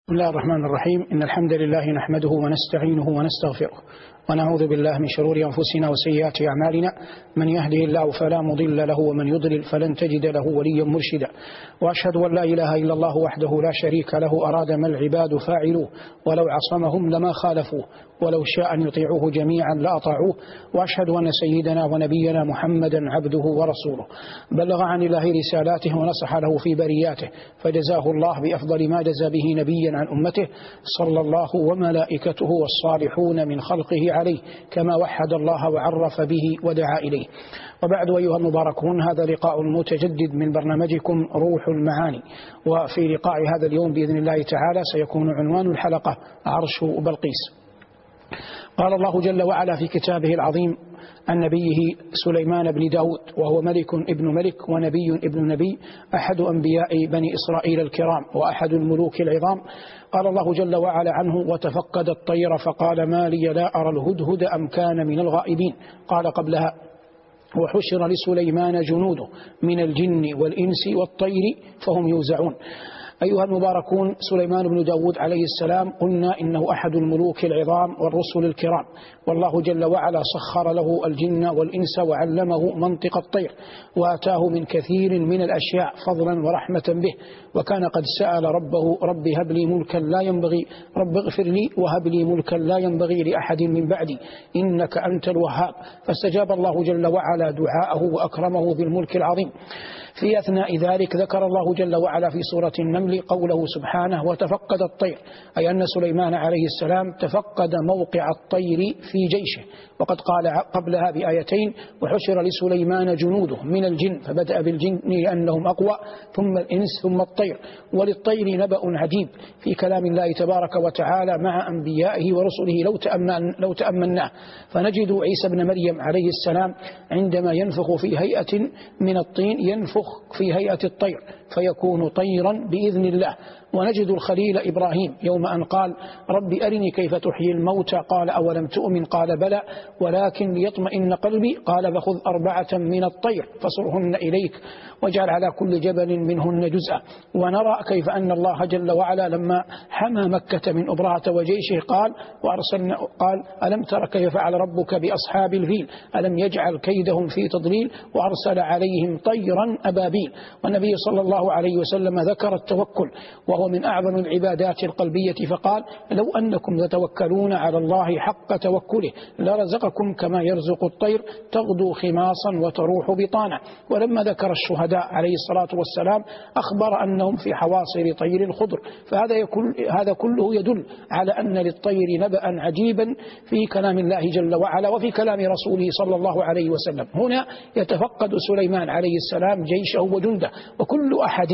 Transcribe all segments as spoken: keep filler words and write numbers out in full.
بسم الله الرحمن الرحيم. إن الحمد لله نحمده ونستعينه ونستغفره ونعوذ بالله من شرور أنفسنا وسيئات أعمالنا. من يهده الله فلا مضل له ومن يضلل فلن تجد له وليا مرشدا. وأشهد أن لا إله إلا الله وحده لا شريك له أراد ما العباد فاعلوه ولو عصمهم لما خالفوه ولو شاء أن يطيعوه جميعا لأطاعوه. وأشهد أن سيدنا ونبينا محمدا عبده ورسوله بلغ عن الله رسالاته ونصح له في برياته فجزاه الله بأفضل ما جزى به نبيا عن أمته صلى الله وملائكته والصالحون من خلقه عليه كما وحد الله وعرف به ودعا إليه. وبعد أيها المباركون، هذا لقاء متجدد من برنامجكم روح المعاني. وفي لقاء هذا اليوم بإذن الله تعالى سيكون عنوان الحلقة عرش بلقيس. قال الله جل وعلا في كتابه العظيم عن نبيه سليمان بن داود، وهو ملك ابن ملك ونبي ابن نبي، أحد أنبياء بني إسرائيل الكرام وأحد الملوك العظام. قال الله جل وعلا عنه: وتفقد الطير فقال ما لي لا أرى الهدهد أم كان من الغائبين. قال قبلها: وحشر لسليمان جنوده من الجن والإنس والطير فهم يوزعون. أيها المباركون، سليمان بن داود عليه السلام قلنا إنه أحد الملوك العظام والرسل الكرام، والله جل وعلا سخر له الجن والإنس وعلمه منطق الطير وآتاه من كثير من الأشياء فضلا ورحمة به. وكان قد سأل ربه: رب هب لي ملكا لا ينبغي رب اغفر لي وهب لي ملكا لا ينبغي لأحد من بعدي إنك أنت الوهاب. فاستجاب الله جل وعلا دعاءه وأكرمه بالملك العظيم. في أثناء ذلك ذكر الله جل وعلا في سورة النمل قوله سبحانه: وتفقد الطير، أي أن سليمان عليه السلام تفقد موقع الطير في جيشه. وقد قال قبلها بآيتين: وحشر لسليمان جنوده من الجن، فبدأ بالجن لأنهم أقوى، ثم الإنس ثم الطير. وللطير نبأ عجيب في كلام الله تبارك وتعالى مع أنبيائه ورسله لو تأمن لو تأمناه. فنجد عيسى بن مريم عليه السلام عندما ينفخ في هيئة من الطين ينفخ في هيئة الطير فيكون طيرا بإذن الله. ونجد الخليل إبراهيم يوم أن قال: رب أرني كيف تحيي الموتى، قال: أولم تؤمن، قال: بلى ولكن ليطمئن قلبي، قال: فخذ أربعة من الطير فصرهن إليك واجعل على كل جبل منهن جزءا. ونرى كيف أن الله جل وعلا لما حمى مكة من أبرهة وجيشه قال وأرسلنا قال: ألم تر كيف فعل ربك بأصحاب الفيل ألم يجعل كيدهم في تضليل وأرسل عليهم طيرا أبابيل. والنبي صلى الله عليه وسلم ذكر التوكل وهو من أعظم العبادات القلبية، فقال: لو أنكم تتوكلون على الله حق توكله لرزقكم كما يرزق الطير تغدو خماصا وتروح بطانا. ولما ذكر الشهداء عليه الصلاة والسلام أخبر أنهم في حواصر طير الخضر. فهذا هذا كله يدل على أن للطير نبأ عجيبا في كلام الله جل وعلا وفي كلام رسوله صلى الله عليه وسلم. هنا يتفقد سليمان عليه السلام جيشه وجنده، وكل أحد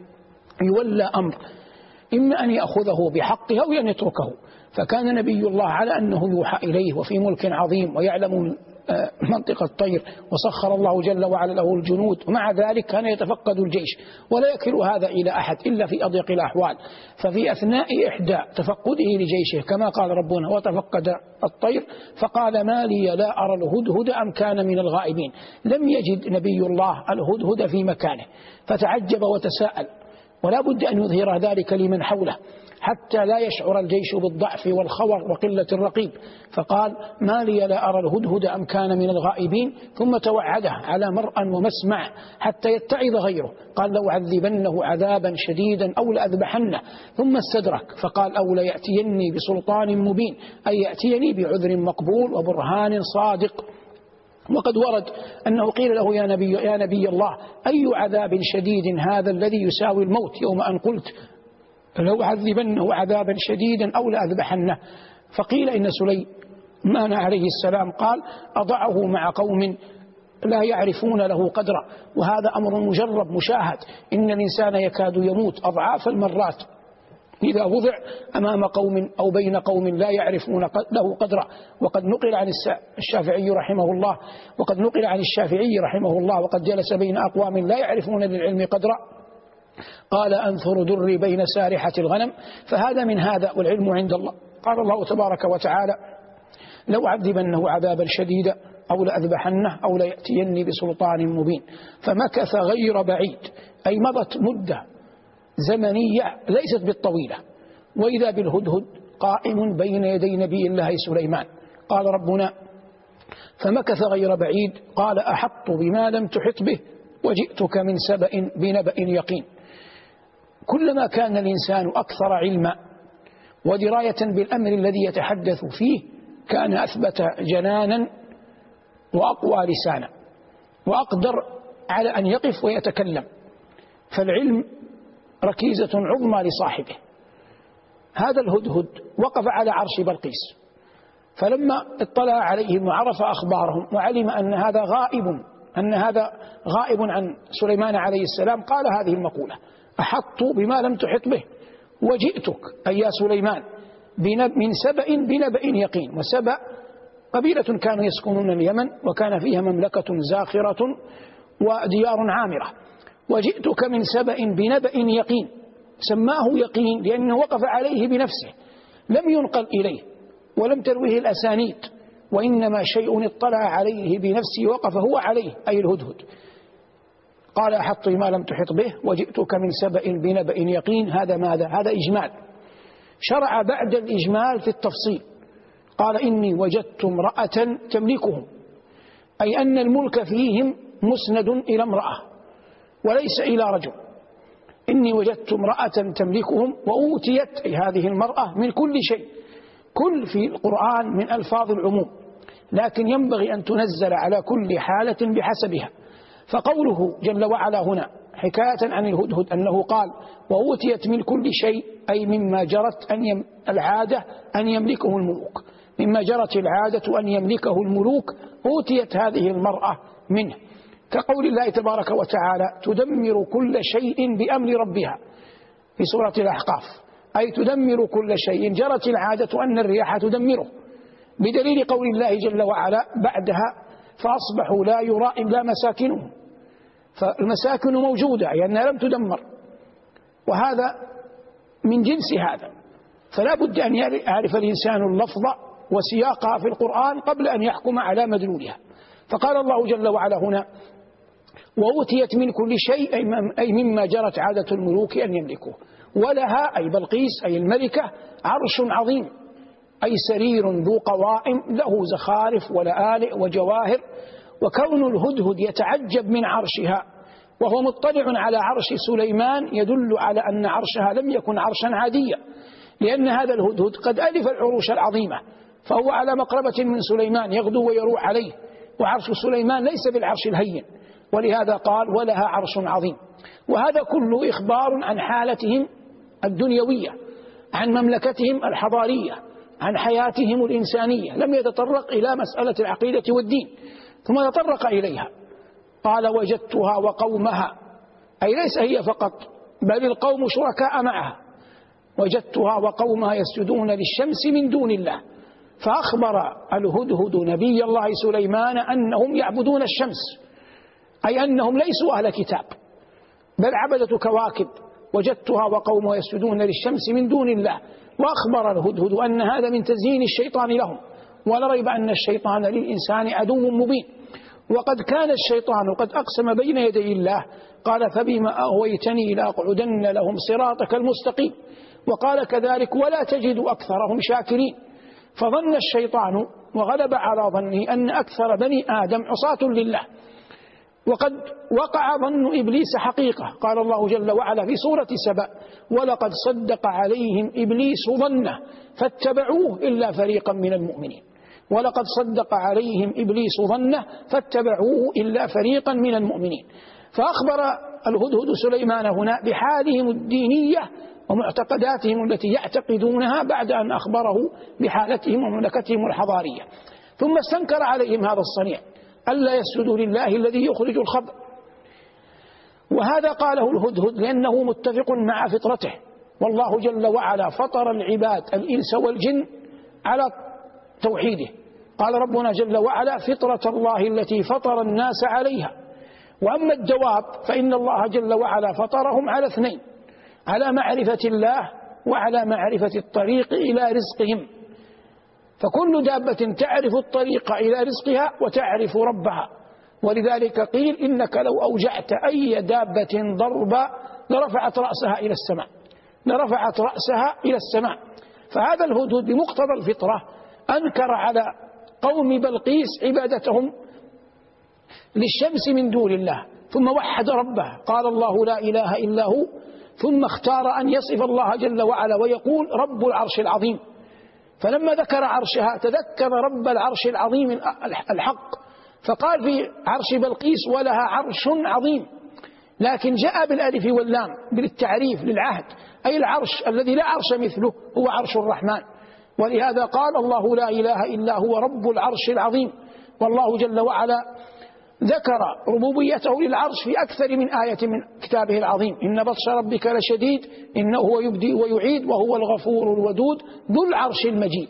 يولى أمر إما أن يأخذه بحقه أو أن يتركه. فكان نبي الله على أنه يوحى إليه وفي ملك عظيم ويعلم منطق الطير وسخر الله جل وعلا له الجنود، ومع ذلك كان يتفقد الجيش ولا يكل هذا إلى أحد إلا في أضيق الأحوال. ففي أثناء إحدى تفقده لجيشه كما قال ربنا: وتفقد الطير فقال ما لي لا أرى الهدهد أم كان من الغائبين. لم يجد نبي الله الهدهد في مكانه فتعجب وتساءل، ولا بد أن يظهر ذلك لمن حوله حتى لا يشعر الجيش بالضعف والخور وقلة الرقيب. فقال: ما لي لا أرى الهدهد أم كان من الغائبين، ثم توعده على مرأى ومسمع حتى يتعظ غيره. قال: لو عذبنه عذابا شديدا أو لأذبحنه. ثم استدرك فقال: أو ليأتيني بسلطان مبين، أي يأتيني بعذر مقبول وبرهان صادق. وقد ورد أنه قيل له: يا نبي, يا نبي الله، أي عذاب شديد هذا الذي يساوي الموت، يوم أن قلت لو عذبنه عذابا شديدا أو لأذبحنه. فقيل إن سليمان عليه السلام قال: أضعه مع قوم لا يعرفون له قدرا. وهذا أمر مجرب مشاهد، إن الإنسان يكاد يموت أضعاف المرات إذا وضع أمام قوم أو بين قوم لا يعرفون له قدرا. وقد نقل عن الشافعي رحمه الله وقد نقل عن الشافعي رحمه الله وقد جلس بين أقوام لا يعرفون للعلم قدرا، قال: أنثر دري بين سارحة الغنم. فهذا من هذا، والعلم عند الله. قال الله تبارك وتعالى: لو عذبنه عذابا شديدا أو لأذبحنه أو ليأتيني بسلطان مبين. فمكث غير بعيد، أي مضت مدة زمنية ليست بالطويلة، وإذا بالهدهد قائم بين يدي نبي الله سليمان. قال ربنا: فمكث غير بعيد قال: أحط بما لم تحط به وجئتك من سبأ بنبأ يقين. كلما كان الإنسان أكثر علما ودراية بالأمر الذي يتحدث فيه كان أثبت جنانا وأقوى لسانا وأقدر على أن يقف ويتكلم. فالعلم ركيزة عظمى لصاحبه. هذا الهدهد وقف على عرش بلقيس، فلما اطلع عليهم وعرف أخبارهم وعلم أن هذا غائب أن هذا غائب عن سليمان عليه السلام قال هذه المقولة: أحط بما لم تحط به وجئتك أي يا سليمان من سبأ بنبأ يقين. وسبأ قبيلة كانوا يسكنون اليمن وكان فيها مملكة زاخرة وديار عامرة. وجئتك من سبأ بنبأ يقين، سماه يقين لأنه وقف عليه بنفسه، لم ينقل إليه ولم ترويه الأسانيد، وإنما شيء اطلع عليه بنفسه وقف هو عليه، أي الهدهد. قال: أحط ما لم تحط به وجئتك من سبأ بنبأ يقين. هذا ماذا؟ هذا إجمال. شرع بعد الإجمال في التفصيل، قال: إني وجدت امرأة تملكهم، أي أن الملك فيهم مسند إلى امرأة وليس إلى رجل. إني وجدت امرأة تملكهم وأوتيت، أي هذه المرأة، من كل شيء. كل في القرآن من ألفاظ العموم، لكن ينبغي أن تنزل على كل حالة بحسبها. فقوله جل وعلا هنا حكاية عن الهدهد أنه قال: وأوتيت من كل شيء، أي مما جرت أن يم العادة أن يملكه الملوك، مما جرت العادة أن يملكه الملوك أوتيت هذه المرأة منه. كقول الله تبارك وتعالى: تدمر كل شيء بأمر ربها في سورة الأحقاف، أي تدمر كل شيء جرت العادة أن الرياح تدمره، بدليل قول الله جل وعلا بعدها: فأصبحوا لا يرى إلا مساكنهم. فالمساكن موجودة، أي أنها لم تدمر، وهذا من جنس هذا. فلا بد أن يعرف الإنسان اللفظ وسياقها في القرآن قبل أن يحكم على مدلولها. فقال الله جل وعلا هنا: وأوتيت من كل شيء، أي مما جرت عادة الملوك أن يملكوه. ولها، أي بلقيس أي الملكة، عرش عظيم، أي سرير ذو قوائم له زخارف ولآلئ وجواهر. وكون الهدهد يتعجب من عرشها وهو مطلع على عرش سليمان يدل على أن عرشها لم يكن عرشا عاديا، لأن هذا الهدهد قد ألف العروش العظيمة، فهو على مقربة من سليمان يغدو ويروح عليه، وعرش سليمان ليس بالعرش الهين، ولهذا قال: ولها عرش عظيم. وهذا كله إخبار عن حالتهم الدنيوية، عن مملكتهم الحضارية، عن حياتهم الإنسانية، لم يتطرق إلى مسألة العقيدة والدين، ثم تطرق إليها. قال: وجدتها وقومها، أي ليس هي فقط بل القوم شركاء معها. وجدتها وقومها يسجدون للشمس من دون الله. فأخبر الهدهد نبي الله سليمان أنهم يعبدون الشمس، أي أنهم ليسوا أهل كتاب بل عبدة كواكب. وجدتها وقومها يسجدون للشمس من دون الله. وأخبر الهدهد أن هذا من تزيين الشيطان لهم، ولا ريب أن الشيطان للإنسان عدو مبين. وقد كان الشيطان قد أقسم بين يدي الله، قال: فبما أغويتني لأقعدن لهم صراطك المستقيم. وقال كذلك: ولا تجد أكثرهم شاكرين. فظن الشيطان وغلب على ظنه أن أكثر بني آدم عصاة لله، وقد وقع ظن إبليس حقيقة. قال الله جل وعلا في سورة سبأ: ولقد صدق عليهم إبليس ظنه فاتبعوه إلا فريقا من المؤمنين. ولقد صدق عليهم إبليس ظنه فاتبعوه إلا فريقا من المؤمنين. فأخبر الهدهد سليمان هنا بحالهم الدينية ومعتقداتهم التي يعتقدونها بعد أن أخبره بحالتهم ومملكتهم الحضارية. ثم استنكر عليهم هذا الصنيع، ألا يسجدوا لله الذي يخرج الخبر. وهذا قاله الهدهد لأنه متفق مع فطرته، والله جل وعلا فطر العباد الإنس والجن على توحيده. قال ربنا جل وعلا: فطرة الله التي فطر الناس عليها. وأما الدواب فإن الله جل وعلا فطرهم على اثنين: على معرفة الله وعلى معرفة الطريق إلى رزقهم. فكل دابة تعرف الطريق إلى رزقها وتعرف ربها. ولذلك قيل: إنك لو أوجعت أي دابة ضربا لرفعت رأسها إلى السماء. لرفعت رأسها إلى السماء. فهذا الهدهد بمقتضى الفطرة أنكر على قوم بلقيس عبادتهم للشمس من دون الله، ثم وحد ربه، قال الله لا إله إلا هو، ثم اختار أن يصف الله جل وعلا ويقول رب العرش العظيم. فلما ذكر عرشها تذكر رب العرش العظيم الحق، فقال في عرش بلقيس ولها عرش عظيم، لكن جاء بالألف واللام بالتعريف للعهد، أي العرش الذي لا عرش مثله هو عرش الرحمن. ولهذا قال الله لا إله إلا هو رب العرش العظيم. والله جل وعلا ذكر ربوبيته للعرش في أكثر من آية من كتابه العظيم، إن بطش ربك لشديد إنه هو يبدئ ويعيد وهو الغفور الودود ذو العرش المجيد.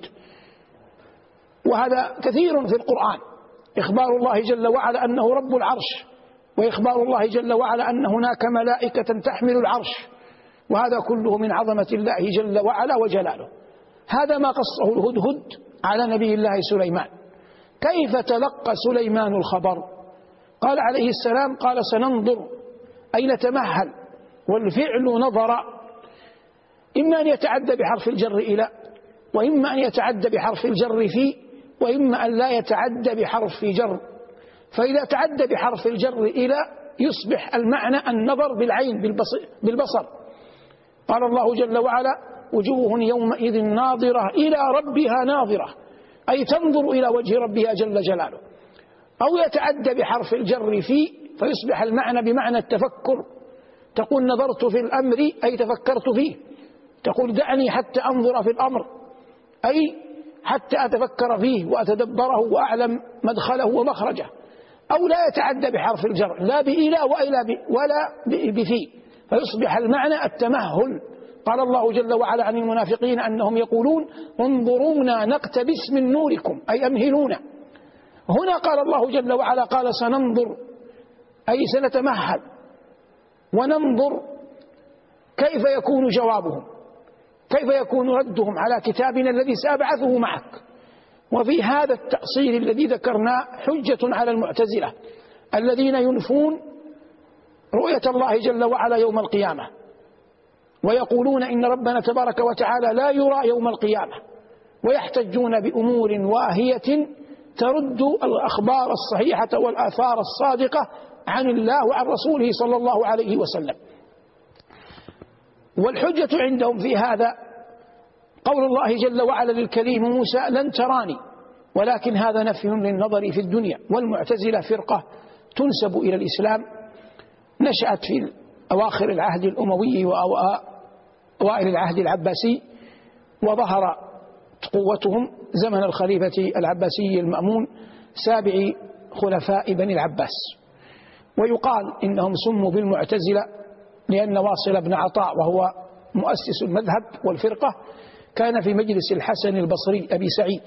وهذا كثير في القرآن، إخبار الله جل وعلا أنه رب العرش، وإخبار الله جل وعلا أن هناك ملائكة تحمل العرش، وهذا كله من عظمة الله جل وعلا وجلاله. هذا ما قصه الهدهد على نبي الله سليمان. كيف تلقى سليمان الخبر؟ قال عليه السلام قال سننظر أي نتمهل، والفعل نظر إما أن يتعدى بحرف الجر إلى، وإما أن يتعدى بحرف الجر في، وإما أن لا يتعدى بحرف جر. فإذا تعدى بحرف الجر إلى يصبح المعنى النظر بالعين بالبصر. قال الله جل وعلا وجوه يومئذ ناظرة إلى ربها ناظرة، أي تنظر إلى وجه ربها جل جلاله. أو يتعدى بحرف الجر في فيصبح المعنى بمعنى التفكر، تقول نظرت في الأمر أي تفكرت فيه، تقول دعني حتى أنظر في الأمر أي حتى أتفكر فيه وأتدبره وأعلم مدخله ومخرجه. أو لا يتعدى بحرف الجر لا بإلى ولا بفي، فيصبح المعنى التمهل. قال الله جل وعلا عن المنافقين أنهم يقولون انظرونا نقتبس من نوركم أي أمهلونا. هنا قال الله جل وعلا قال سننظر أي سنتمهل وننظر كيف يكون جوابهم، كيف يكون ردهم على كتابنا الذي سأبعثه معك. وفي هذا التأصيل الذي ذكرناه حجة على المعتزلة الذين ينفون رؤية الله جل وعلا يوم القيامة، ويقولون إن ربنا تبارك وتعالى لا يرى يوم القيامة، ويحتجون بأمور واهية ترد الأخبار الصحيحة والآثار الصادقة عن الله وعن رسوله صلى الله عليه وسلم. والحجة عندهم في هذا قول الله جل وعلا للكليم موسى لن تراني، ولكن هذا نفي للنظر في الدنيا. والمعتزلة فرقة تنسب إلى الإسلام، نشأت في أواخر العهد الأموي وأوائل العهد العباسي، وظهر قوتهم زمن الخليفة العباسي المأمون سابع خلفاء بني العباس. ويقال إنهم سموا بالمعتزلة لأن واصل بن عطاء وهو مؤسس المذهب والفرقة كان في مجلس الحسن البصري أبي سعيد،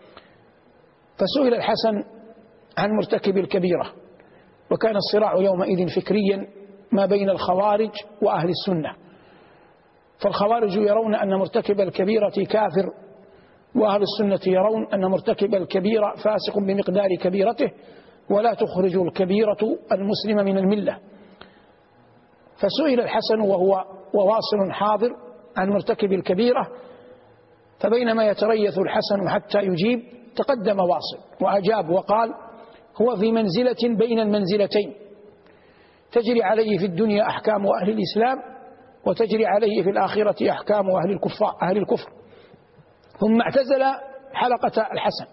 فسئل الحسن عن مرتكب الكبيرة، وكان الصراع يومئذ فكريا ما بين الخوارج وأهل السنة. فالخوارج يرون أن مرتكب الكبيرة كافر، وأهل السنة يرون أن مرتكب الكبيرة فاسق بمقدار كبيرته ولا تخرج الكبيرة المسلم من الملة. فسئل الحسن وهو وواصل حاضر عن مرتكب الكبيرة، فبينما يتريث الحسن حتى يجيب تقدم واصل وأجاب وقال هو في منزلة بين المنزلتين، تجري عليه في الدنيا أحكام أهل الإسلام وتجري عليه في الآخرة أحكام أهل الكفار أهل الكفر. ثم اعتزل حلقة الحسن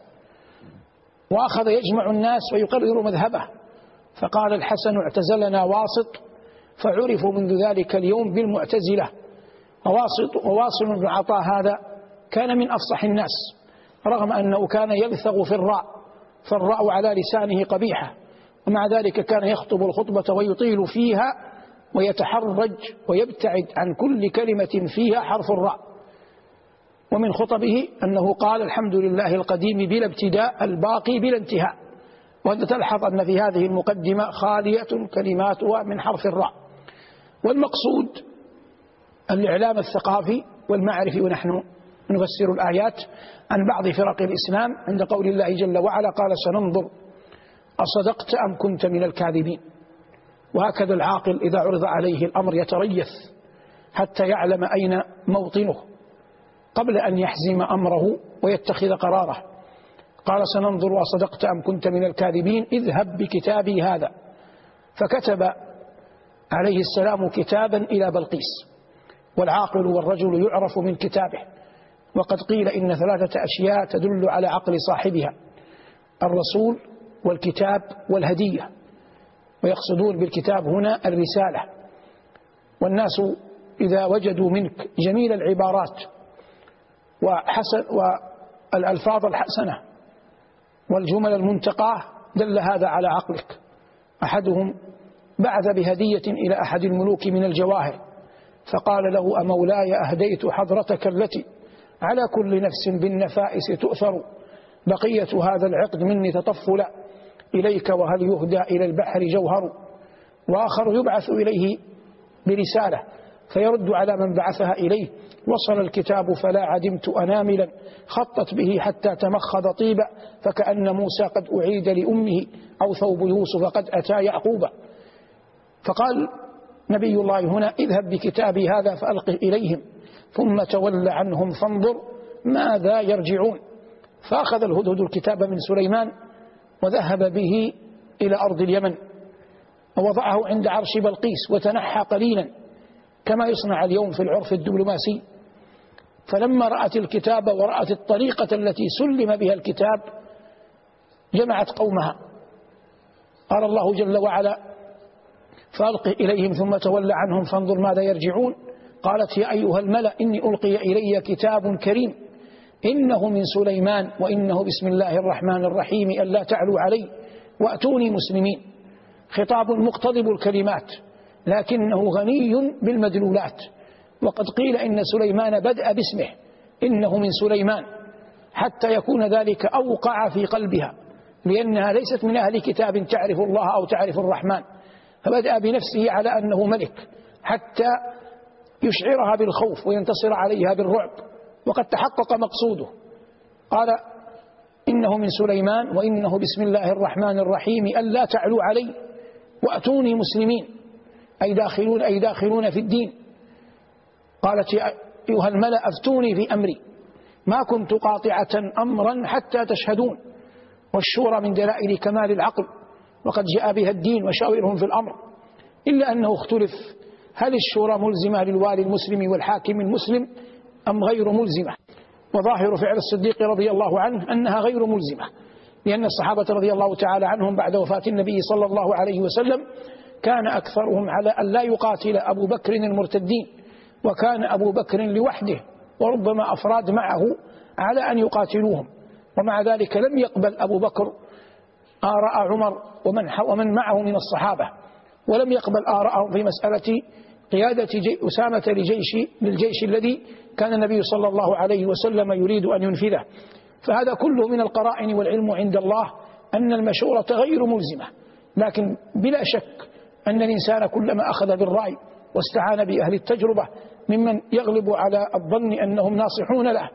وأخذ يجمع الناس ويقرر مذهبه، فقال الحسن اعتزلنا واسط فعرفوا منذ ذلك اليوم بالمعتزلة. وواصل, وواصل بن عطاء هذا كان من أفصح الناس، رغم أنه كان يلثغ في الراء، فالراء على لسانه قبيحة، ومع ذلك كان يخطب الخطبة ويطيل فيها ويتحرج ويبتعد عن كل كلمة فيها حرف الراء. ومن خطبه أنه قال الحمد لله القديم بلا ابتداء الباقي بلا انتهاء. وأنت تلحظ أن في هذه المقدمة خالية كلماتها من حرف الراء. والمقصود الإعلام الثقافي والمعرفي، ونحن نفسر الآيات عن بعض فرق الإسلام عند قول الله جل وعلا قال سننظر أصدقت أم كنت من الكاذبين. وهكذا العاقل إذا عرض عليه الأمر يتريث حتى يعلم أين موطنه قبل أن يحزم أمره ويتخذ قراره. قال سننظر أصدقت أم كنت من الكاذبين اذهب بكتابي هذا. فكتب عليه السلام كتابا إلى بلقيس، والعاقل والرجل يعرف من كتابه. وقد قيل إن ثلاثة أشياء تدل على عقل صاحبها: الرسول والكتاب والهدية. ويقصدون بالكتاب هنا الرسالة. والناس إذا وجدوا منك جميل العبارات وحسن والألفاظ الحسنة والجمل المنتقاه دل هذا على عقلك. أحدهم بعث بهدية إلى أحد الملوك من الجواهر، فقال له: أمولاي أهديت حضرتك التي على كل نفس بالنفائس تؤثر، بقية هذا العقد مني تطفل إليك، وهل يهدى إلى البحر جوهر. وآخر يبعث إليه برسالة فيرد على من بعثها إليه: وصل الكتاب فلا عدمت أناملا خطت به حتى تمخض طيبا، فكأن موسى قد أعيد لأمه أو ثوب يوسف قد أتى يعقوبا. فقال نبي الله هنا: اذهب بكتابي هذا فألقه إليهم ثم تول عنهم فانظر ماذا يرجعون. فأخذ الهدهد الكتاب من سليمان وذهب به إلى أرض اليمن ووضعه عند عرش بلقيس وتنحى قليلا كما يصنع اليوم في العرف الدبلوماسي. فلما رأت الكتاب ورأت الطريقة التي سلم بها الكتاب جمعت قومها. قال الله جل وعلا: فألقه إليهم ثم تولى عنهم فانظر ماذا يرجعون. قالت: يا أيها الملأ إني ألقي إلي كتاب كريم إنه من سليمان وإنه بسم الله الرحمن الرحيم ألا تعلوا علي وأتوني مسلمين. خطاب مقتضب الكلمات لكنه غني بالمدلولات. وقد قيل إن سليمان بدأ باسمه إنه من سليمان حتى يكون ذلك أوقع في قلبها، لأنها ليست من أهل كتاب تعرف الله أو تعرف الرحمن، فبدأ بنفسه على أنه ملك حتى يشعرها بالخوف وينتصر عليها بالرعب، وقد تحقق مقصوده. قال: إنه من سليمان وإنه بسم الله الرحمن الرحيم ألا تعلوا علي وأتوني مسلمين، أي داخلون أي داخلون في الدين. قالت: يا أيها الملأ أفتوني في أمري ما كنت قاطعة أمرا حتى تشهدون. والشورى من دلائل كمال العقل، وقد جاء بها الدين وشاورهم في الأمر، إلا أنه اختلف هل الشورى ملزمة للوالي المسلم والحاكم المسلم أم غير ملزمة. وظاهر فعل الصديق رضي الله عنه أنها غير ملزمة، لأن الصحابة رضي الله تعالى عنهم بعد وفاة النبي صلى الله عليه وسلم كان أكثرهم على أن لا يقاتل أبو بكر المرتدين، وكان أبو بكر لوحده وربما أفراد معه على أن يقاتلوهم، ومع ذلك لم يقبل أبو بكر آراء عمر ومن, ومن معه من الصحابة، ولم يقبل آراءهم في مسألة قيادة أسامة لجيش للجيش الذي كان النبي صلى الله عليه وسلم يريد أن ينفذه. فهذا كله من القرائن، والعلم عند الله أن المشورة غير ملزمة، لكن بلا شك أن الإنسان كلما أخذ بالرأي واستعان بأهل التجربة ممن يغلب على الظن أنهم ناصحون له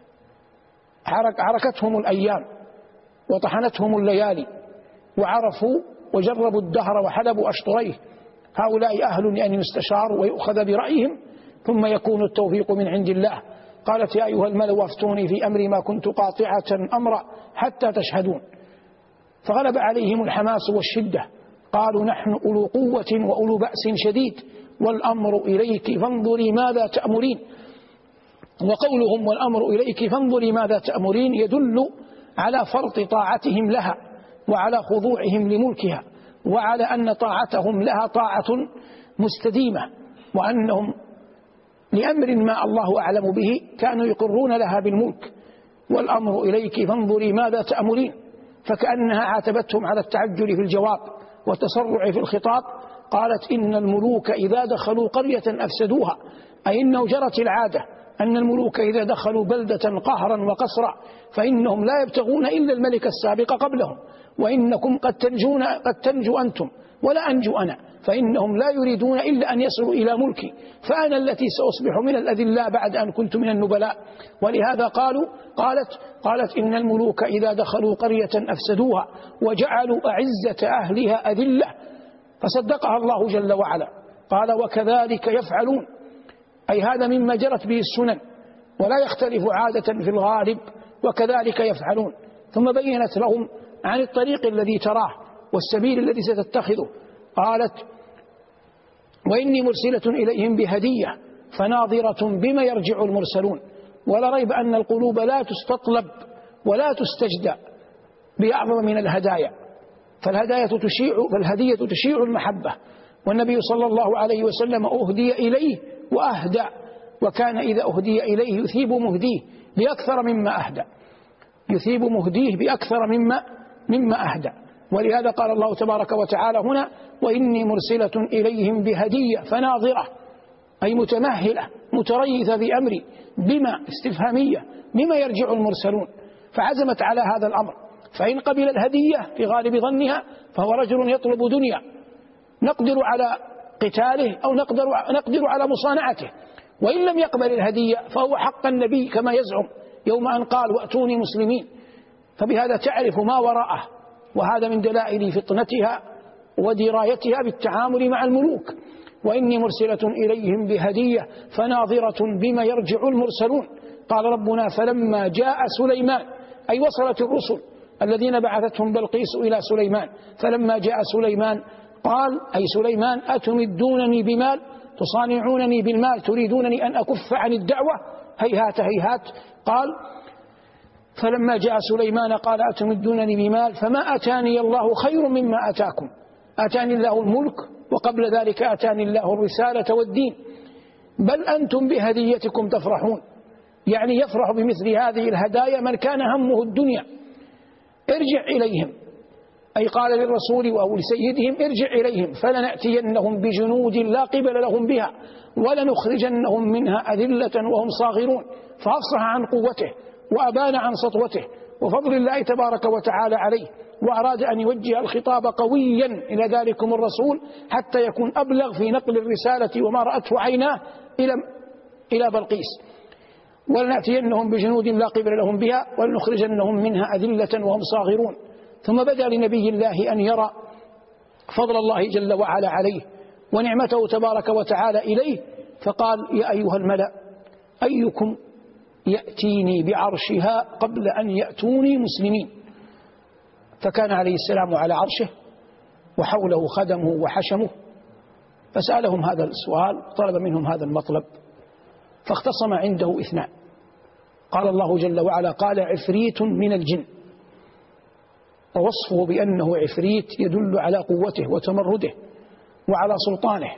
عركتهم الأيام وطحنتهم الليالي وعرفوا وجربوا الدهر وحلبوا أشطريه، هؤلاء أهل لأن يستشاروا ويؤخذ برأيهم ثم يكون التوفيق من عند الله. قالت: يا أيها الملأ أفتوني في أمري ما كنت قاطعة أمرا حتى تشهدون. فغلب عليهم الحماس والشدة، قالوا: نحن أولو قوة وأولو بأس شديد والأمر إليك فانظري ماذا تأمرين. وقولهم والأمر إليك فانظري ماذا تأمرين يدل على فرط طاعتهم لها وعلى خضوعهم لملكها، وعلى أن طاعتهم لها طاعة مستديمة، وأنهم لأمر ما الله أعلم به كانوا يقرون لها بالملك. والأمر إليك فانظري ماذا تأمرين، فكأنها عاتبتهم على التعجل في الجواب والتسرع في الخطاب. قالت: إن الملوك إذا دخلوا قرية أفسدوها، أي إنه جرت العادة أن الملوك إذا دخلوا بلدة قهرا وقسرا فإنهم لا يبتغون إلا الملك السابق قبلهم، وإنكم قد تنجون قد تنجو أنتم ولا أنجو أنا، فإنهم لا يريدون إلا أن يصلوا إلى ملكي، فأنا التي سأصبح من الأذلاء بعد أن كنت من النبلاء. ولهذا قالوا قالت قالت إن الملوك إذا دخلوا قرية أفسدوها وجعلوا أعزة أهلها أذلة. فصدقها الله جل وعلا، قال: وكذلك يفعلون. أي هذا مما جرت به السنن ولا يختلف عادة في الغالب وكذلك يفعلون. ثم بينت لهم عن الطريق الذي تراه والسبيل الذي ستتخذه. قالت وإني مرسلة إليهم بهدية فناظرة بما يرجع المرسلون. ولا ريب أن القلوب لا تستطلب ولا تستجدى بأعظم من الهدايا، فالهدايا تشيع فالهدية تشيع المحبة، والنبي صلى الله عليه وسلم أهدي إليه وأهدى، وكان إذا أهدي إليه يثيب مهديه بأكثر مما أهدى يثيب مهديه بأكثر مما مما أهدى. ولهذا قال الله تبارك وتعالى هنا وإني مرسلة إليهم بهدية فناظرة، أي متمهلة متريثة بأمري بما استفهامية بما يرجع المرسلون، فعزمت على هذا الأمر. فإن قبل الهدية في غالب ظنها فهو رجل يطلب دنيا نقدر على قتاله أو نقدر, نقدر على مصانعته، وإن لم يقبل الهدية فهو حق النبي كما يزعم يوم أن قال وأتوني مسلمين، فبهذا تعرف ما وراءه. وهذا من دلائل فطنتها ودرايتها بالتعامل مع الملوك. وإني مرسلة إليهم بهدية فناظرة بما يرجع المرسلون. قال ربنا فلما جاء سليمان، أي وصلت الرسل الذين بعثتهم بلقيس إلى سليمان، فلما جاء سليمان قال أي سليمان أتمدونني بمال تصانعونني بالمال تريدونني أن أكف عن الدعوة هيهات هيهات. قال فلما جاء سليمان قال أتمدونني بمال فما أتاني الله خير مما أتاكم، أتاني الله الملك وقبل ذلك أتاني الله الرسالة والدين، بل أنتم بهديتكم تفرحون. يعني يفرح بمثل هذه الهدايا من كان همه الدنيا. ارجع إليهم، أي قال للرسول أو لسيدهم ارجع إليهم فلنأتينهم بجنود لا قبل لهم بها ولنخرجنهم منها أذلة وهم صاغرون. فأفصح عن قوته وأبان عن سطوته وفضل الله تبارك وتعالى عليه، وأراد أن يوجه الخطاب قويا إلى ذلكم الرسول حتى يكون أبلغ في نقل الرسالة وما رأته عيناه إلى إلى بلقيس. ولنأتينهم بجنود لا قبل لهم بها ولنخرجنهم منها أذلة وهم صاغرون. ثم بدأ لنبي الله أن يرى فضل الله جل وعلا عليه ونعمته تبارك وتعالى إليه، فقال يا أيها الملأ أيكم يأتيني بعرشها قبل أن يأتوني مسلمين. فكان عليه السلام على عرشه وحوله خدمه وحشمه، فسألهم هذا السؤال طلب منهم هذا المطلب، فاختصم عنده اثنان. قال الله جل وعلا قال عفريت من الجن، ووصفه بأنه عفريت يدل على قوته وتمرده وعلى سلطانه،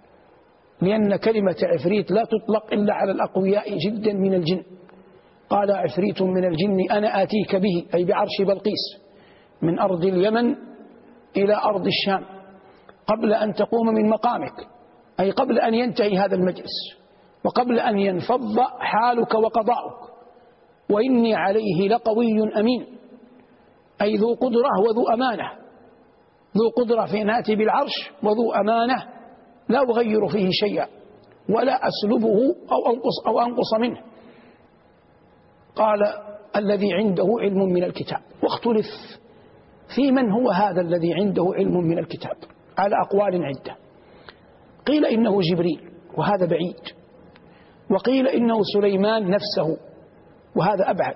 لأن كلمة عفريت لا تطلق إلا على الأقوياء جدا من الجن. قال عفريت من الجن أنا آتيك به، أي بعرش بلقيس، من أرض اليمن إلى أرض الشام قبل أن تقوم من مقامك، أي قبل أن ينتهي هذا المجلس وقبل أن ينفض حالك وقضاؤك. وإني عليه لقوي أمين، أي ذو قدرة وذو أمانة، ذو قدرة في أن آتي بالعرش وذو أمانة لا أغير فيه شيئا ولا أسلبه أو أنقص, أو أنقص منه. قال الذي عنده علم من الكتاب، واختلف في من هو هذا الذي عنده علم من الكتاب على أقوال عدة. قيل إنه جبريل وهذا بعيد، وقيل إنه سليمان نفسه وهذا أبعد،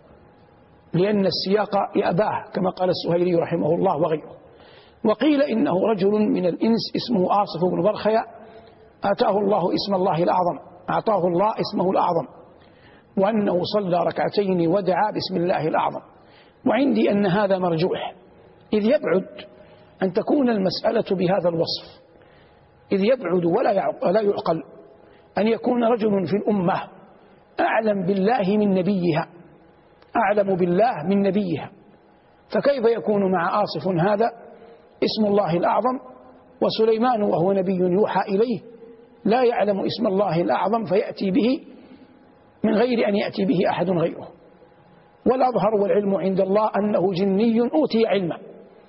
لأن السياق يأباه كما قال السهيلي رحمه الله وغيره. وقيل إنه رجل من الإنس اسمه آصف بن برخيا آتاه الله اسم الله الأعظم أعطاه الله اسمه الأعظم، وأنه صلى ركعتين ودعا باسم الله الأعظم. وعندي أن هذا مرجوح، إذ يبعد أن تكون المسألة بهذا الوصف، إذ يبعد ولا يعقل أن يكون رجل في الأمة أعلم بالله من نبيها أعلم بالله من نبيها، فكيف يكون مع آصف هذا اسم الله الأعظم وسليمان وهو نبي يوحى إليه لا يعلم اسم الله الأعظم فيأتي به من غير أن يأتي به أحد غيره. والأظهر والعلم عند الله أنه جني أوتي علما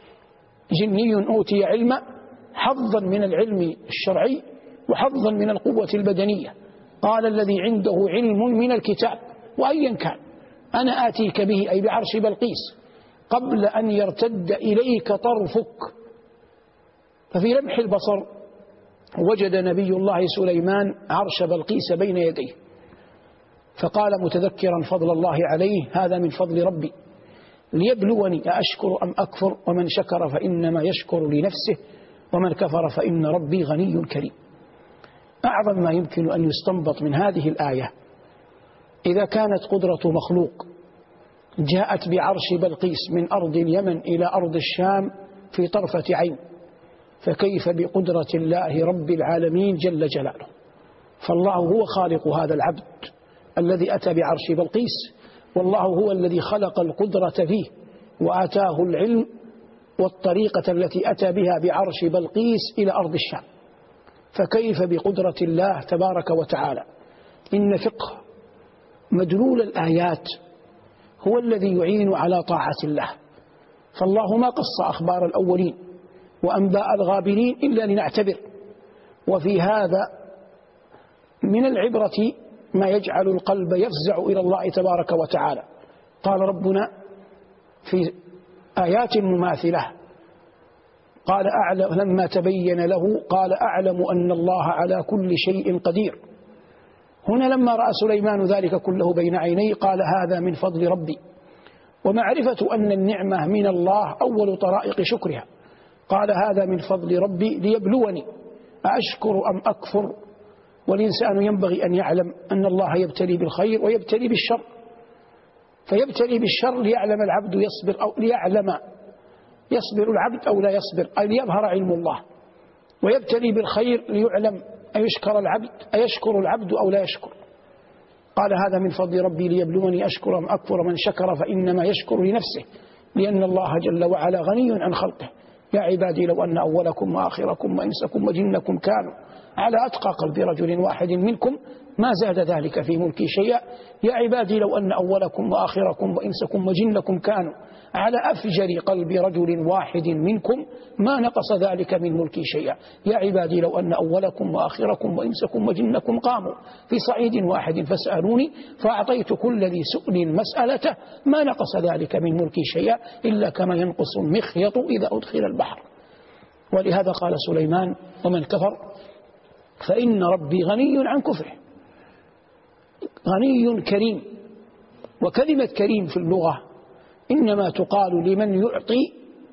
جني أوتي علما حظا من العلم الشرعي وحظا من القوة البدنية. قال الذي عنده علم من الكتاب وأيا كان أنا آتيك به، أي بعرش بلقيس، قبل أن يرتد إليك طرفك. ففي لمح البصر وجد نبي الله سليمان عرش بلقيس بين يديه، فقال متذكرا فضل الله عليه: هذا من فضل ربي ليبلوني أأشكر أم أكفر، ومن شكر فإنما يشكر لنفسه ومن كفر فإن ربي غني كريم. أعظم ما يمكن أن يستنبط من هذه الآية: إذا كانت قدرة مخلوق جاءت بعرش بلقيس من أرض اليمن إلى أرض الشام في طرفة عين، فكيف بقدرة الله رب العالمين جل جلاله؟ فالله هو خالق هذا العبد الذي أتى بعرش بلقيس، والله هو الذي خلق القدرة فيه وآتاه العلم والطريقة التي أتى بها بعرش بلقيس إلى أرض الشام، فكيف بقدرة الله تبارك وتعالى؟ إن فقه مدلول الآيات هو الذي يعين على طاعة الله، فالله ما قص أخبار الأولين وأنباء الغابرين إلا لنعتبر، وفي هذا من العبرة ما يجعل القلب يفزع إلى الله تبارك وتعالى. قال ربنا في آيات مماثلة: قال أعلم لما تبين له قال أعلم أن الله على كل شيء قدير. هنا لما رأى سليمان ذلك كله بين عينيه قال: هذا من فضل ربي. ومعرفة أن النعمة من الله أول طرائق شكرها، قال: هذا من فضل ربي ليبلوني أأشكر أم أكفر. والإنسان ينبغي أن يعلم أن الله يبتلي بالخير ويبتلي بالشر، فيبتلي بالشر ليعلم العبد يصبر أو ليعلم يصبر العبد أو لا يصبر، أي ليظهر علم الله، ويبتلي بالخير ليعلم أيشكر العبد أيشكر العبد أو لا يشكر. قال: هذا من فضل ربي ليبلوني أشكر أم أكفر، من شكر فإنما يشكر لنفسه لأن الله جل وعلا غني عن خلقه. يا عبادي لو أن أولكم وآخركم وإنسكم وجنكم كانوا على أتقى قلب رجل واحد منكم ما زاد ذلك في ملكي شيئا. يا عبادي لو أن أولكم وآخركم وإنسكم وجنكم كانوا على أفجر قلب رجل واحد منكم ما نقص ذلك من ملكي شيئا. يا عبادي لو أن أولكم وآخركم وإنسكم وجنكم قاموا في صعيد واحد فاسألوني فأعطيت كل ذي سؤل مسألته ما نقص ذلك من ملكي شيئا إلا كما ينقص المخيط إذا أدخل البحر. ولهذا قال سليمان: ومن كفر فإن ربي غني عن كفره. غني كريم. وكلمة كريم في اللغة إنما تقال لمن يعطي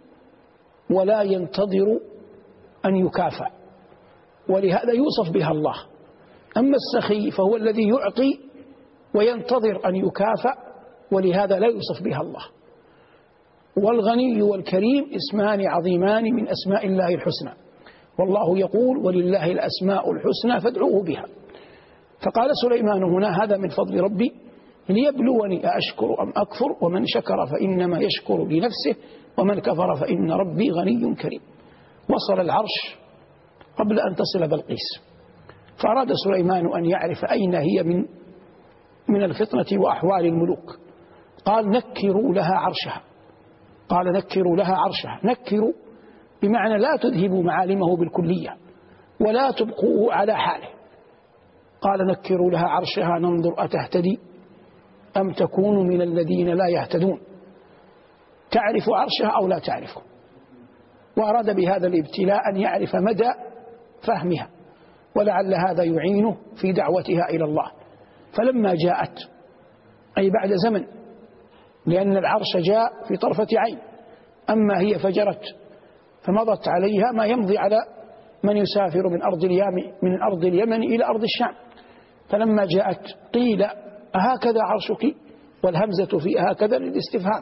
ولا ينتظر أن يكافأ، ولهذا يوصف بها الله. أما السخي فهو الذي يعطي وينتظر أن يكافأ، ولهذا لا يوصف بها الله. والغني والكريم اسمان عظيمان من أسماء الله الحسنى، والله يقول: ولله الأسماء الحسنى فادعوه بها. فقال سليمان هنا: هذا من فضل ربي ليبلوني أأشكر أم أكفر، ومن شكر فإنما يشكر لنفسه ومن كفر فإن ربي غني كريم. وصل العرش قبل أن تصل بلقيس، فأراد سليمان أن يعرف أين هي من من الفطنة وأحوال الملوك. قال: نكروا لها عرشها. قال: نكروا لها عرشها. نكروا بمعنى لا تذهبوا معالمه بالكلية ولا تبقوه على حاله. قال: نكروا لها عرشها ننظر أتهتدي أم تكون من الذين لا يهتدون. تعرف عرشها أو لا تعرفه. وأراد بهذا الابتلاء أن يعرف مدى فهمها، ولعل هذا يعينه في دعوتها إلى الله. فلما جاءت، أي بعد زمن، لأن العرش جاء في طرفة عين، أما هي فجرت فمضت عليها ما يمضي على من يسافر من أرض اليمن من أرض اليمن إلى أرض الشام. فلما جاءت قيل: أهكذا عرشك؟ والهمزة في هكذا للاستفهام،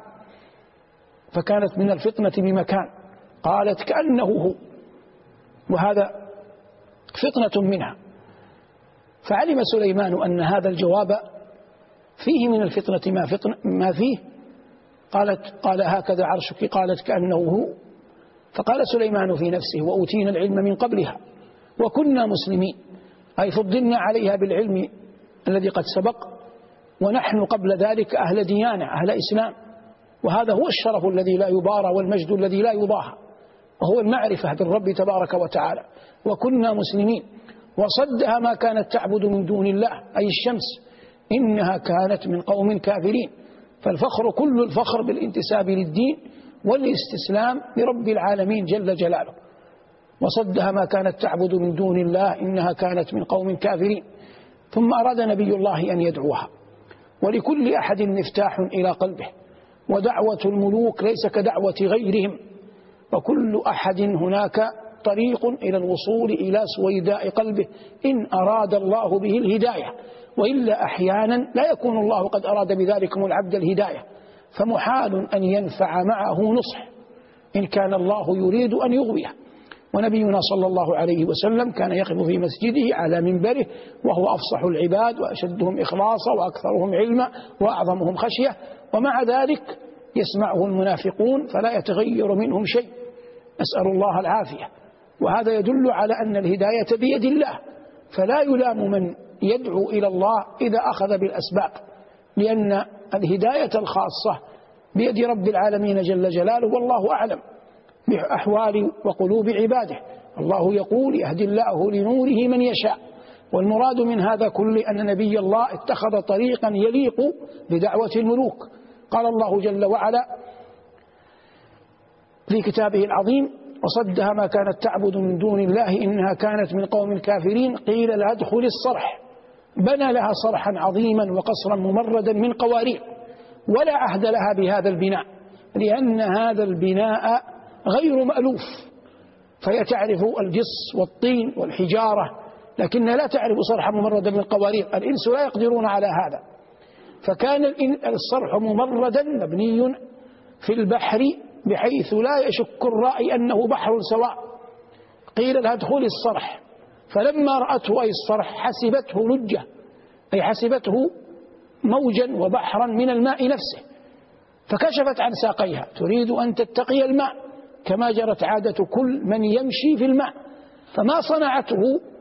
فكانت من الفطنة بمكان. قالت: كأنه هو، وهذا فطنة منها. فعلم سليمان أن هذا الجواب فيه من الفطنة ما, فطن ما فيه. قالت: قال: هكذا عرشك؟ قالت: كأنه هو. فقال سليمان في نفسه: وأوتينا العلم من قبلها وكنا مسلمين، أي فضلنا عليها بالعلم الذي قد سبق، ونحن قبل ذلك أهل ديانة أهل إسلام، وهذا هو الشرف الذي لا يبارى والمجد الذي لا يضاهى، وهو المعرفة بالرب تبارك وتعالى. وكنا مسلمين. وصدها ما كانت تعبد من دون الله، أي الشمس، إنها كانت من قوم كافرين. فالفخر كل الفخر بالانتساب للدين والاستسلام لرب العالمين جل جلاله. وصدها ما كانت تعبد من دون الله إنها كانت من قوم كافرين. ثم أراد نبي الله أن يدعوها، ولكل أحد مفتاح إلى قلبه، ودعوة الملوك ليس كدعوة غيرهم، وكل أحد هناك طريق إلى الوصول إلى سويداء قلبه إن أراد الله به الهداية، وإلا أحيانا لا يكون الله قد أراد بذلكم العبد الهداية، فمحال أن ينفع معه نصح إن كان الله يريد أن يغويه. ونبينا صلى الله عليه وسلم كان يقف في مسجده على منبره وهو أفصح العباد وأشدهم إخلاصا وأكثرهم علما وأعظمهم خشية، ومع ذلك يسمعه المنافقون فلا يتغير منهم شيء، نسأل الله العافية. وهذا يدل على أن الهداية بيد الله، فلا يلام من يدعو إلى الله إذا أخذ بالأسباب، لأن الهداية الخاصة بيد رب العالمين جل جلاله، والله أعلم بأحوال وقلوب عباده. الله يقول يهدي الله لنوره من يشاء، والمراد من هذا كله أن نبي الله اتخذ طريقا يليق بدعوة الملوك. قال الله جل وعلا في كتابه العظيم: وصدها ما كانت تعبد من دون الله إنها كانت من قوم كافرين قيل لها ادخل الصرح. بنى لها صرحا عظيما وقصرا ممردا من قوارير، ولا عهد لها بهذا البناء، لأن هذا البناء غير مألوف، فهي تعرف الجص والطين والحجارة، لكن لا تعرف صرحا ممردا من قوارير. الإنس لا يقدرون على هذا، فكان الصرح ممردا مبني في البحر بحيث لا يشك الرائي أنه بحر سواء. قيل لها ادخلي الصرح، فلما رأته أي الصرح حسبته لجة، أي حسبته موجا وبحرا من الماء نفسه، فكشفت عن ساقيها تريد أن تتقي الماء كما جرت عادة كل من يمشي في الماء، فما صنعته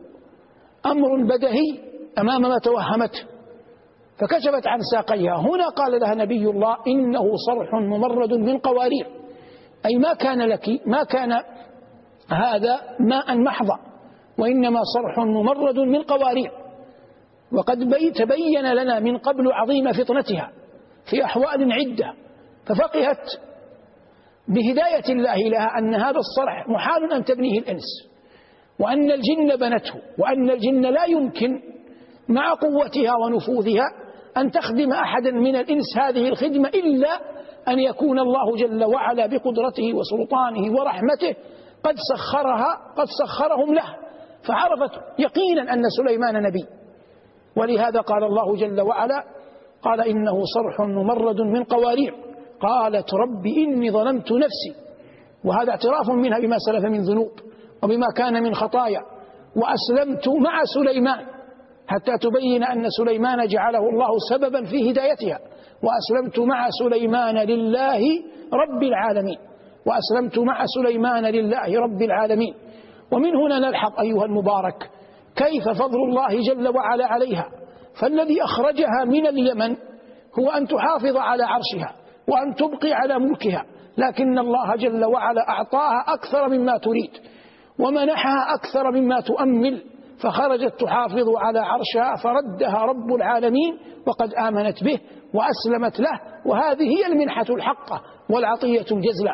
أمر بدهي أمام ما توهمته، فكشفت عن ساقيها. هنا قال لها نبي الله إنه صرح ممرد من قوارير، أي ما كان لك ما كان هذا ماء محضا، وإنما صرح ممرد من قوارير. وقد تبين لنا من قبل عظيم فطنتها في أحوال عدة، ففقهت بهداية الله لها أن هذا الصرح محال أن تبنيه الإنس، وأن الجن بنته، وأن الجن لا يمكن مع قوتها ونفوذها أن تخدم أحدا من الإنس هذه الخدمة إلا أن يكون الله جل وعلا بقدرته وسلطانه ورحمته قد سخرها قد سخرهم له، فعرفت يقينا أن سليمان نبي. ولهذا قال الله جل وعلا قال إنه صرح ممرد من قوارير قالت رب إني ظلمت نفسي، وهذا اعتراف منها بما سلف من ذنوب وبما كان من خطايا، وأسلمت مع سليمان، حتى تبين أن سليمان جعله الله سببا في هدايتها. وأسلمت مع سليمان لله رب العالمين، وأسلمت مع سليمان لله رب العالمين. ومن هنا نلحظ أيها المبارك كيف فضل الله جل وعلا عليها، فالذي أخرجها من اليمن هو أن تحافظ على عرشها وأن تبقي على ملكها، لكن الله جل وعلا أعطاها أكثر مما تريد ومنحها أكثر مما تؤمل، فخرجت تحافظ على عرشها فردها رب العالمين وقد آمنت به وأسلمت له، وهذه هي المنحة الحقة والعطية الجزلة.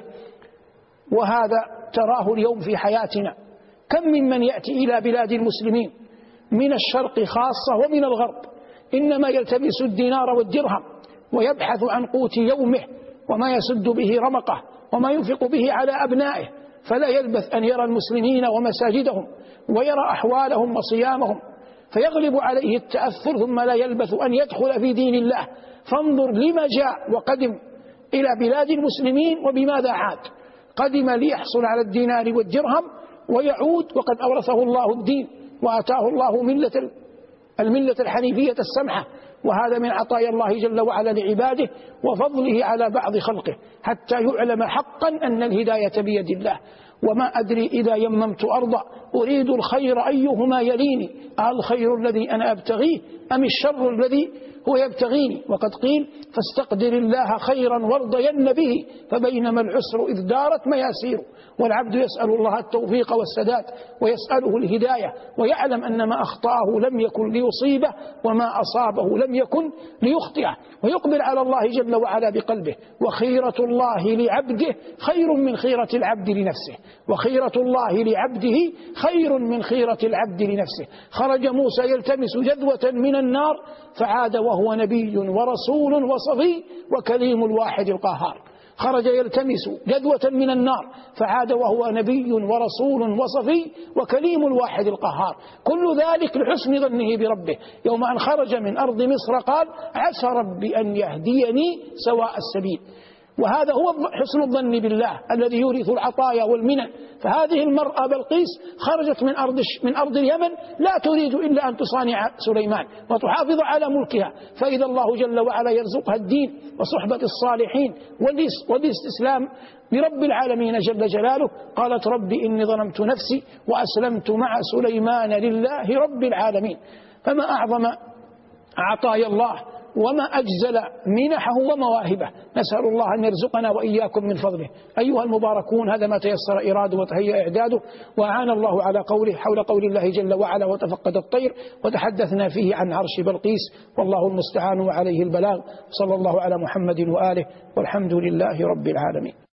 وهذا تراه اليوم في حياتنا، كم ممن يأتي إلى بلاد المسلمين من الشرق خاصة ومن الغرب إنما يلتمس الدينار والدرهم ويبحث عن قوت يومه وما يسد به رمقه وما ينفق به على أبنائه، فلا يلبث أن يرى المسلمين ومساجدهم ويرى أحوالهم وصيامهم فيغلب عليه التأثر، ثم لا يلبث أن يدخل في دين الله. فانظر لما جاء وقدم إلى بلاد المسلمين وبماذا عاد. قدم ليحصل على الدينار والدرهم ويعود وقد أورثه الله الدين وآتاه الله ملة الملة الحنيفية السمحة، وهذا من عطايا الله جل وعلا لعباده وفضله على بعض خلقه، حتى يعلم حقا أن الهداية بيد الله. وما أدري إذا يممت أرضا أريد الخير أيهما يليني، الخير الذي أنا أبتغيه أم الشر الذي هو يبتغيني؟ وقد قيل فاستقدر الله خيرا وارضين به فبينما العسر إذ دارت مياسير. والعبد يسأل الله التوفيق والسداد ويسأله الهداية، ويعلم أن ما أخطأه لم يكن ليصيبه وما أصابه لم يكن ليخطئه، ويقبل على الله جل وعلا بقلبه. وخيرة الله لعبده خير من خيرة العبد لنفسه، وخيرة الله لعبده خير من خيرة العبد لنفسه. خرج موسى يلتمس جذوة من النار فعاد وهو نبي ورسول وصفي وكليم الواحد القهار. خرج يلتمس جذوة من النار فعاد وهو نبي ورسول وصفي وكليم الواحد القهار. كل ذلك لحسن ظنه بربه. يوم أن خرج من أرض مصر قال عسى ربي أن يهديني سواء السبيل. وهذا هو حسن الظن بالله الذي يورث العطايا والمنن. فهذه المرأة بلقيس خرجت من أرض من أرض اليمن لا تريد إلا أن تصانع سليمان وتحافظ على ملكها، فإذا الله جل وعلا يرزقها الدين وصحبة الصالحين والاستسلام لرب العالمين جل جلاله. قالت ربي إني ظلمت نفسي وأسلمت مع سليمان لله رب العالمين. فما أعظم عطايا الله وما أجزل منحه ومواهبه. نسأل الله أن يرزقنا وإياكم من فضله. أيها المباركون، هذا ما تيسر إراده وتهيأ إعداده، وأعان الله على قوله حول قول الله جل وعلا وتفقد الطير، وتحدثنا فيه عن عرش بلقيس، والله المستعان وعليه البلاغ. صلى الله على محمد وآله، والحمد لله رب العالمين.